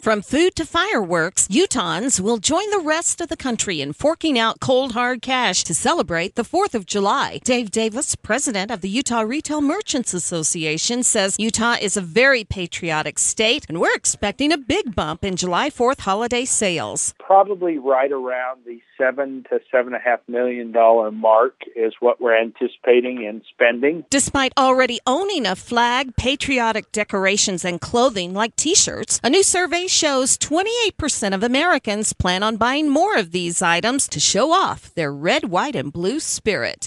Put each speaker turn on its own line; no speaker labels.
From food to fireworks, Utahns will join the rest of the country in forking out cold, hard cash to celebrate the 4th of July. Dave Davis, president of the Utah Retail Merchants Association, says Utah is a very patriotic state, and we're expecting a big bump in July 4th holiday sales.
Probably right around the $7 to $7.5 million mark is what we're anticipating in spending.
Despite already owning a flag, patriotic decorations, and clothing like T-shirts, a new survey shows 28% of Americans plan on buying more of these items to show off their red, white, and blue spirit.